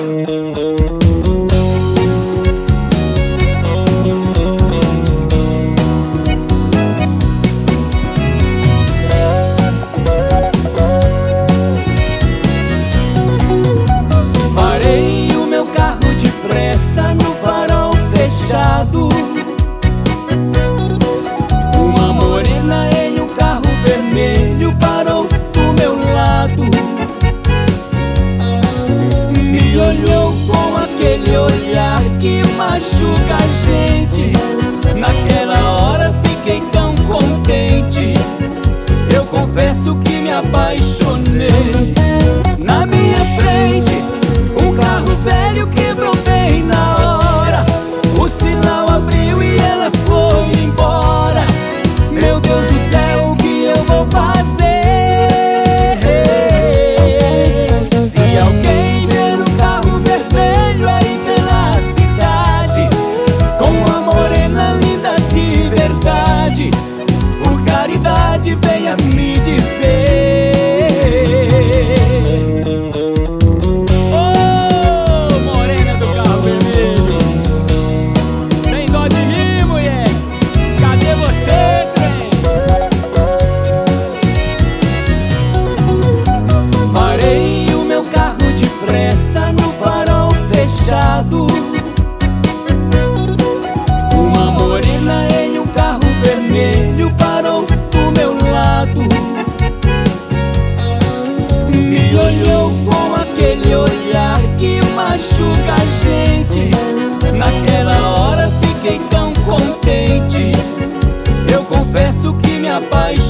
Parei o meu carro depressa no farol fechado. Uma morena em um carro vermelho parou do meu lado. Me olhou com aquele olhar que machuca a gente. Naquela hora fiquei tão contente. Eu confesso que me apaixonei. Na minha frente, um carro velho quebrou bem na hora. O sinal abriu e ela foi embora. Meu Deus do céu, o que eu vou fazer? Se alguém ver um carro vermelho aí pela cidade, com uma morena linda de verdade, por caridade venha me dizer. Ô, morena do carro vermelho, tem dó de mim, mulher? Cadê você, trem? Parei o meu carro depressa no farol fechado. Uma morena em um carro vermelho parou do meu lado. Me olhou com aquele olhar que machuca a gente. Naquela hora fiquei tão contente. Eu confesso que me apaixonei.